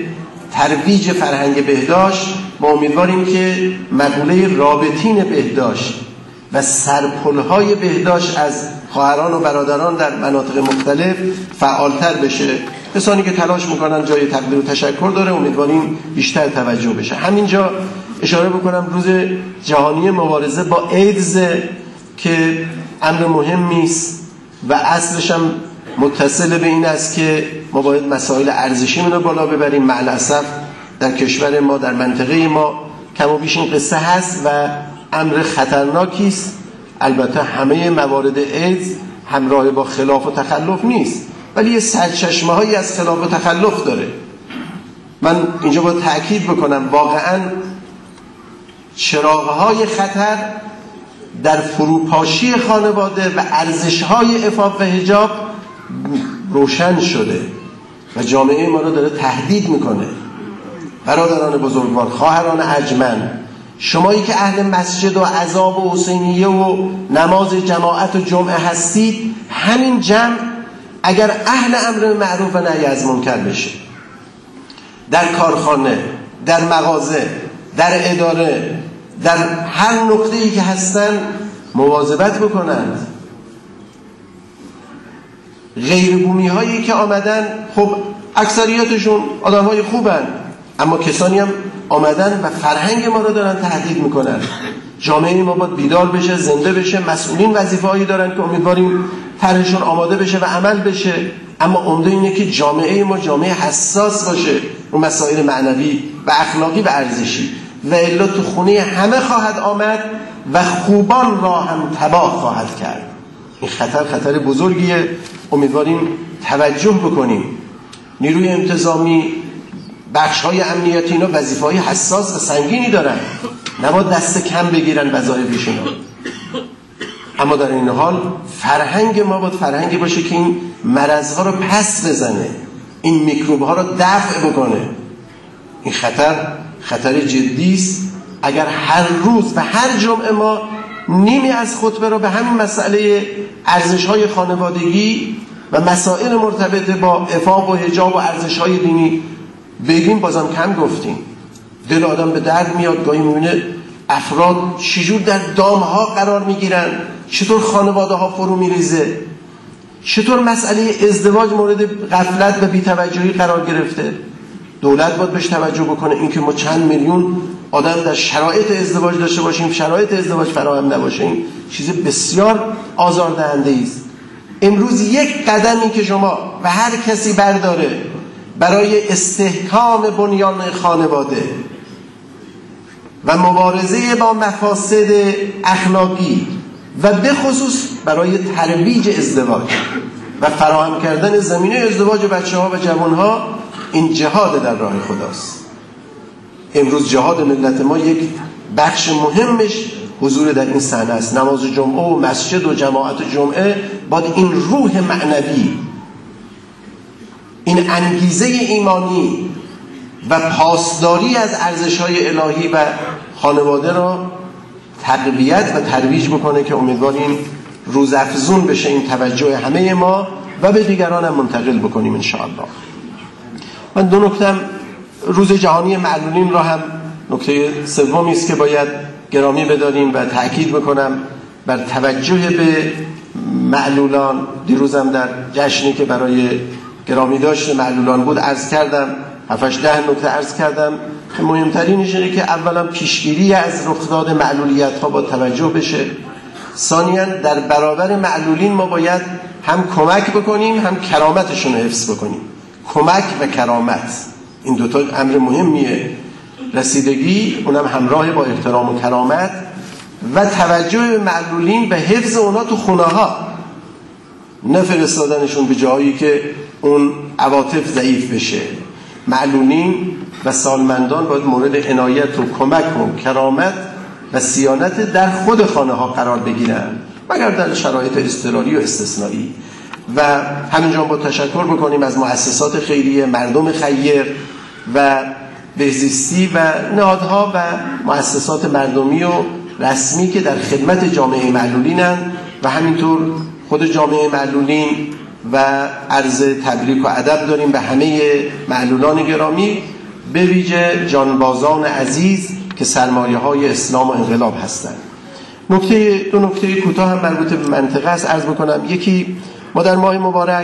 ترویج فرهنگ بهداشت. ما امیدواریم که مقوله رابطین بهداشت و سرپلهای بهداشت از خواهران و برادران در مناطق مختلف فعالتر بشه. کسانی که تلاش میکنن جای تقدیر و تشکر داره، امیدواریم بیشتر توجه بشه. همینجا اشاره بکنم روز جهانی مبارزه با ایدز که امر مهمی است و اصلش هم متصل به این است که ما باید مسائل ارزشیمون رو بالا ببریم. مع الاسف در کشور ما، در منطقه ما کم و بیش این قصه هست و امر خطرناکی است. البته همه موارد ایدز همراه با خلاف و تخلف نیست، ولی یه سرچشمه هایی از خلاف و تخلف داره. من اینجا باید تأکید بکنم واقعا چراغ‌های خطر در فروپاشی خانواده و ارزش‌های عفاف و حجاب روشن شده و جامعه ما رو داره تهدید میکنه. برادران بزرگوار، خواهران ارجمند، شمایی که اهل مسجد و عزا و حسینیه و نماز جماعت و جمعه هستید، همین جمع اگر اهل امر معروف و نهی از منکر بشه، در کارخانه، در مغازه، در اداره، در هر نقطه‌ای که هستن مواظبت بکنند. غیربومی هایی که آمدن، خب اکثریتشون آدم های خوبن، اما کسانی هم آمدن و فرهنگ ما رو دارن تهدید میکنن. جامعه ما باید بیدار بشه، زنده بشه. مسئولین وظیفه هایی دارن که امیدواریم طرحشون آماده بشه و عمل بشه، اما عمده اینه که جامعه ما جامعه حساس باشه رو مسائل معنوی و اخلاقی و ارزشی، و الا تو خونه همه خواهد آمد و خوبان را هم تباه خواهد کرد. این خطر خطر بزرگیه. امیدواریم توجه بکنیم. نیروی انتظامی، بخش‌های امنیتی، اینا وظیفه‌های حساس و سنگینی دارن، نباید دست کم بگیرن وظایفشون. اما در این حال فرهنگ ما باید فرهنگی باشه که این مرض‌ها رو پس بزنه، این میکروب‌ها رو دفع بکنه. این خطر خطر جدی است. اگر هر روز و هر جمعه ما نیمی از خطبه رو به همین مسئله ارزش‌های خانوادگی و مسائل مرتبط با عفاف و حجاب و ارزش‌های دینی بگیم، بازم کم گفتیم. دل آدم به درد میاد. گاهی میبینه افراد چجور در دامها قرار میگیرن، چطور خانواده ها فرو میریزه، چطور مسئله ازدواج مورد غفلت و بی‌توجهی قرار گرفته. دولت باید بهش توجه بکنه. این که ما چند میلیون آدم در شرایط ازدواج داشته باشیم، شرایط ازدواج فراهم نباشه، این چیز بسیار آزاردهنده است. امروز یک قدمی که شما و هر کسی برداره برای استحکام بنیان خانواده و مبارزه با مفاسد اخلاقی و به خصوص برای ترویج ازدواج و فراهم کردن زمینه ازدواج بچه ها و جوان ها. این جهاد در راه خداست. امروز جهاد ملت ما یک بخش مهمش حضور در این صحنه است. نماز جمعه و مسجد و جماعت جمعه باید این روح معنوی، این انگیزه ایمانی و پاسداری از ارزش‌های الهی و خانواده را تقویت و ترویج بکنه که امیدواریم روزافزون بشه این توجه همه ما و به دیگران هم منتقل بکنیم ان شاء الله. من دو نکته، روز جهانی معلولین را هم نکته سومی است که باید گرامی بداریم و تأکید بکنم بر توجه به معلولان. دیروزم در جشنی که برای گرامی داشت معلولان بود عرض کردم، هفتش ده نکته عرض کردم که مهمترینش اینه که اولا پیشگیری از رخداد معلولیت ها با توجه بشه. ثانیاً در برابر معلولین ما باید هم کمک بکنیم هم کرامتشون رو حفظ بکنیم. کمک و کرامت این دوتا امر مهمیه. رسیدگی اونم همراه با احترام و کرامت و توجه به معلولین و حفظ اونا تو خونه ها، نفرستادنشون به جایی که اون عواطف ضعیف بشه. معلولین و سالمندان باید مورد عنایت و کمک و کرامت و صیانت در خود خانه ها قرار بگیرن، مگر در شرایط اضطراری و استثنایی. و همینجا با تشکر بکنیم از مؤسسات خیریه، مردم خیر و بهزیستی و نهادها و مؤسسات مردمی و رسمی که در خدمت جامعه معلولینن و همینطور خود جامعه معلولین و عرض تبریک و ادب داریم به همه معلولان گرامی، به ویژه جانبازان عزیز که سرمایه های اسلام و انقلاب هستند. نکته دو نکته کوتاه هم مربوط به منطقه است عرض بکنم. یکی، ما در ماه مبارک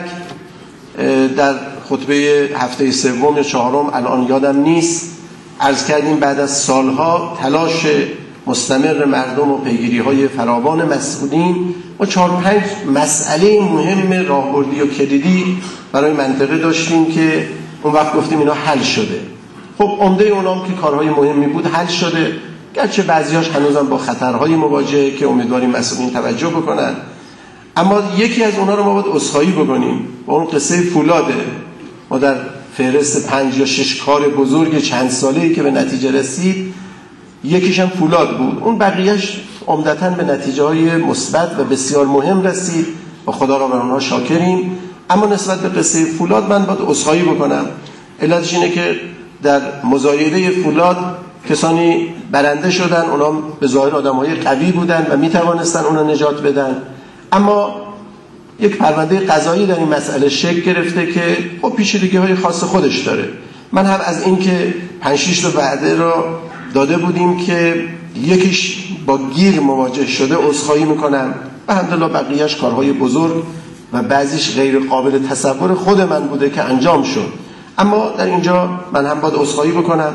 در خطبه هفته سوم یا چهارم الان یادم نیست عرض کردیم بعد از سالها تلاش مستمر مردم و پیگیری های فراوان مسئولین ما چهار پنج مسئله مهم راهبردی و کلیدی برای منطقه داشتیم که اون وقت گفتیم اینا حل شده. خب عمده اونام که کارهای مهمی بود حل شده، گرچه بعضیاش هنوزم با خطرهای مواجهه که امیدواریم مسئولین توجه بکنن. اما یکی از اونها رو ما باید عذرخواهی بکنیم و اون قصه فولاده. ما در فهرست پنج یا شش کار بزرگ چند ساله‌ای که به نتیجه رسید یکیش هم فولاد بود. اون بقیهش عمدتاً به نتیجه‌های مثبت و بسیار مهم رسید و خدا را بر اونها شاکریم. اما نسبت به قصه فولاد من باید عذرخواهی بکنم. علتش اینه که در مزایده فولاد کسانی برنده شدن، اونا به ظاهر آدم‌های قوی بودن و می‌توانستن اونا نجات بدن، اما یک پرونده قضایی در این مسئله شکل گرفته که خب پیچیدگی‌های خاص خودش داره. من هم از این که پنج شش تا وعده را داده بودیم که یکیش با گیر مواجه شده عذرخواهی میکنم و الحمدلله بقیه‌اش کارهای بزرگ و بعضیش غیر قابل تصور خود من بوده که انجام شد. اما در اینجا من هم باید عذرخواهی بکنم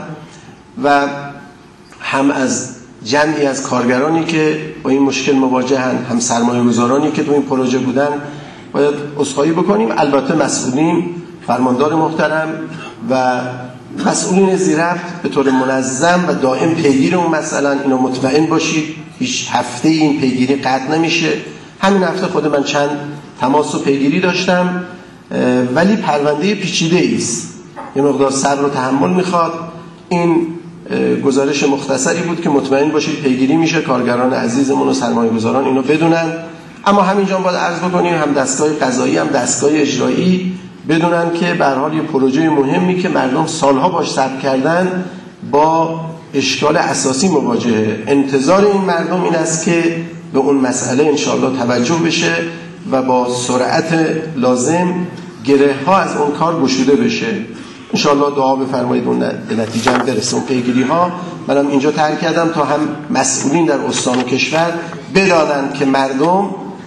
و هم از جمعی از کارگرانی که با این مشکل مواجهن، هم سرمایه‌گذارانی که تو این پروژه بودن باید عذرخواهی بکنیم. البته مسئولین، فرماندار محترم و مسئولین زیرفت به طور منظم و دائم پیگیر اون مسئله، اینو مطمئن باشید هیچ هفته این پیگیری قطع نمیشه. همین هفته خود من چند تماس و پیگیری داشتم، ولی پرونده پیچیده است، یه مقدار صبر و تحمل میخواد. این گزارش مختصری بود که مطمئن باشید پیگیری میشه، کارگران عزیزمون و سرمایه‌گذاران اینو بدونن. اما همینجا باید عرض بکنیم هم دستگاه قضایی هم دستگاه اجرایی بدونن که به هر حال یه پروژه مهمی که مردم سالها باش صبر کردن با اشکال اساسی مواجهه. انتظار این مردم این است که به اون مسئله انشاءالله توجه بشه و با سرعت لازم گره ها از اون کار گشوده بشه. انشاءالله دعا بفرمایید اون نتیجه هم برسه. اون پیگیری ها منم اینجا طرح کردم تا هم مسئولین در استان و کشور بدانن که مردم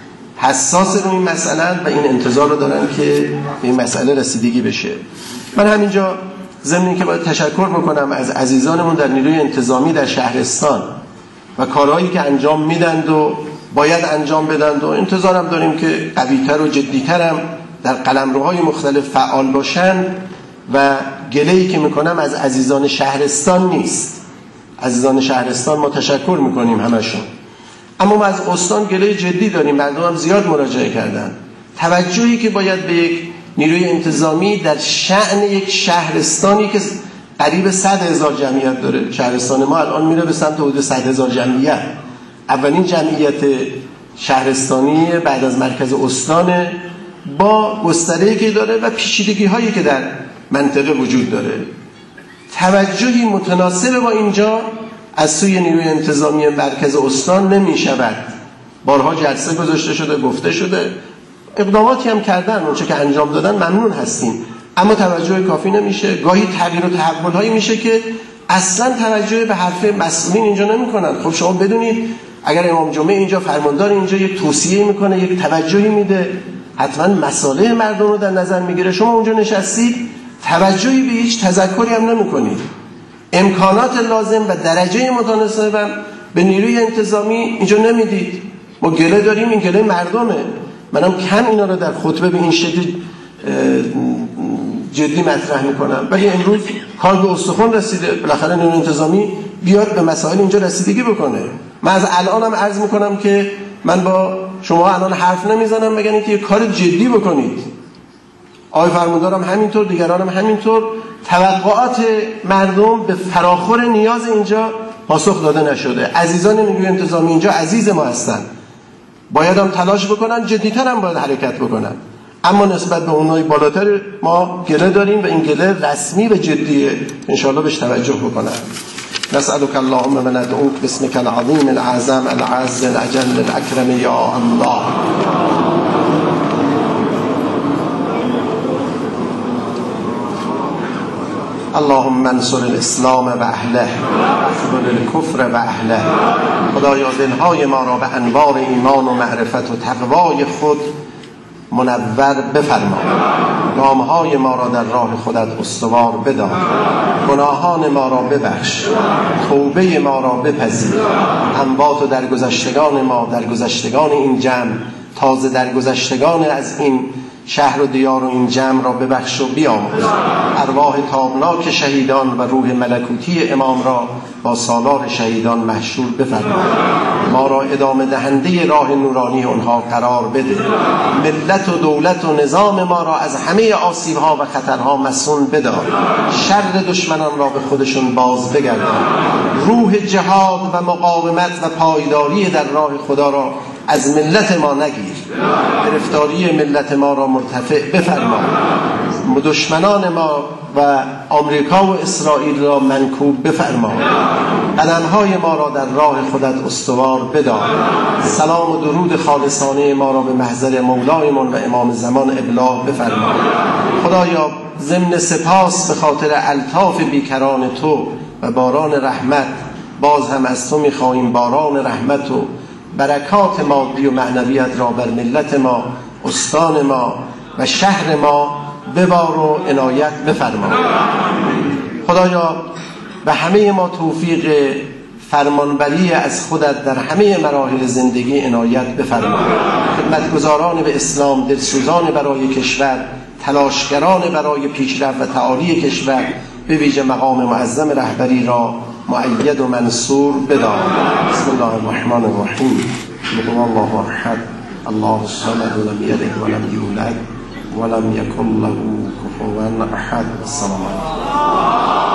حساس رو این مسئله و این انتظار رو دارن که به این مسئله رسیدگی بشه. من همینجا ضمن اینکه باید تشکر بکنم از عزیزانمون در نیروی انتظامی در شهرستان و کارهایی که انجام میدند و باید انجام بدند و انتظارم داریم که قوی‌تر و جدی‌تر هم در قلمروهای مختلف فعال باشن و گله‌ای که میکنم از عزیزان شهرستان نیست. عزیزان شهرستان ما تشکر میکنیم همشون، اما ما از استان گله جدی داریم، مردم هم زیاد مراجعه کردن. توجهی که باید به یک نیروی انتظامی در شأن یک شهرستانی که قریب صد هزار جمعیت داره، شهرستان ما الان میره به سمت حدود صد هزار جمعیت، اولین جمعیت شهرستانی بعد از مرکز استان، با گستره‌ای که داره و پیچیدگی هایی که در منطقه وجود داره. توجهی متناسب با اینجا از سوی نیروی انتظامی مرکز استان نمی شود. بارها جلسه گذاشته شده، گفته شده، اقداماتی هم کردن، اونچه که انجام دادن ممنون هستیم، اما توجه کافی نمیشه. گاهی تغییر و تحول هایی میشه که اصلا توجه به حرف مسئولین اینجا نمیکنن. خب شما بدونید اگر امام جمعه اینجا، فرماندار اینجا یک توصیه میکنه، یک توجهی میده، حتما مصالح مردم رو در نظر میگیره. شما اونجا نشستید توجهی به هیچ تذکری هم نمیکنید. امکانات لازم و درجه متناسب هم به نیروی انتظامی اینجا نمیدید. ما گله داریم، این گله مردمه. منم کم اینا رو در خطبه به این شکل جدی مطرح میکنم، ولی امروز کار به استخوان رسیده، بالاخره نیروی انتظامی بیاد به مسائل اینجا رسیدگی بکنه. من از الانم عرض میکنم که من با شما الان حرف نمیزنم مگر اینکه یه کار جدی بکنید. آقای فرماندارم همینطور، دیگرانم همینطور. توقعات مردم به فراخور نیاز اینجا پاسخ داده نشده. عزیزان نیروی انتظامی اینجا عزیز ما هستن، باید هم تلاش بکنن، جدیتر هم باید حرکت بکنن، اما نسبت به اونهای بالاتر ما گله داریم و این گله رسمی و جدیه، انشاءالله بهش توجه بکنن. نسألك اللهم و ندعوك باسمك العظیم العظم العز الأجل الأكرم یا الله. اللهم انصر الاسلام و اهله واخذل الکفر و اهله. خدایا دلهای ما را به انوار ایمان و معرفت و تقوای خود منور بفرما، گامهای ما را در راه خودت استوار بدار، گناهان ما را ببخش، توبه ما را بپذیر، اموات و درگذشتگان ما، درگذشتگان این جمع، تازه درگذشتگان از این شهر و دیار و این جمع را ببخش و بیامرز. ارواح تابناک شهیدان و روح ملکوتی امام را با سالار شهیدان محشور بفرما. ما را ادامه دهنده راه نورانی اونها قرار بده. ملت و دولت و نظام ما را از همه آسیب‌ها و خطرها مسون بدار. شر دشمنان را به خودشون باز بگردان. روح جهاد و مقاومت و پایداری در راه خدا را از ملت ما نگیر. گرفتاری ملت ما را مرتفع بفرما. دشمنان ما و آمریکا و اسرائیل را منکوب بفرما. قدمهای ما را در راه خودت استوار بدار. سلام و درود خالصانه ما را به محضر مولایمان و امام زمان ابلاغ بفرما. خدایا ضمن سپاس به خاطر الطاف بیکران تو و باران رحمت، باز هم از تو می‌خواهیم باران رحمت و برکات مادی و معنویت را بر ملت ما، استان ما و شهر ما ببار و عنایت بفرما. خدایا به همه ما توفیق فرمانبری از خودت در همه مراحل زندگی عنایت بفرما. خدمتگزاران به اسلام، دلسوزان برای کشور، تلاشگران برای پیشرفت و تعالی کشور، به ویژه مقام معظم رهبری را مؤید و منصور بدار. بسم الله الرحمن الرحیم. قل هو الله احد الله الصمد لم یلد ولم یولد ولم یکن له کفوا احد. السلام علیکم.